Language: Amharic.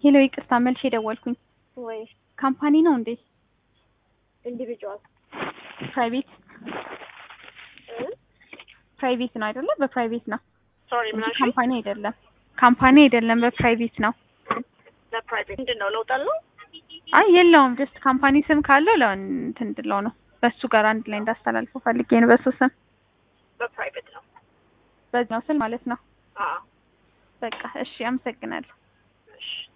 ሄሎ ይቅርታ መልሼ ደወልኩኝ። ወይ ካምፓኒ ነው እንዴ? ኢንዲቪጁዋል ፕራይቬት ነው አይደለ? በፕራይቬት ነው። ሶሪ ምን አልሽ? ካምፓኒ አይደለም። ካምፓኒ አይደለም፣ በፕራይቬት ነው። ለፕራይቬት ምንድነው ለውጥ አለው? አይ የለውም። ጀስት ካምፓኒ ስም ካለው እንትን እንድለው ነው። በሱ ጋር አንድ ላይ እንዳስተላልፈው ፈልጌ ነው። በሱ ስም በፕራይቬት ነው። በዛው ስም ማለት ነው። አዎ በቃ እሺ፣ አመሰግናለሁ። እሺ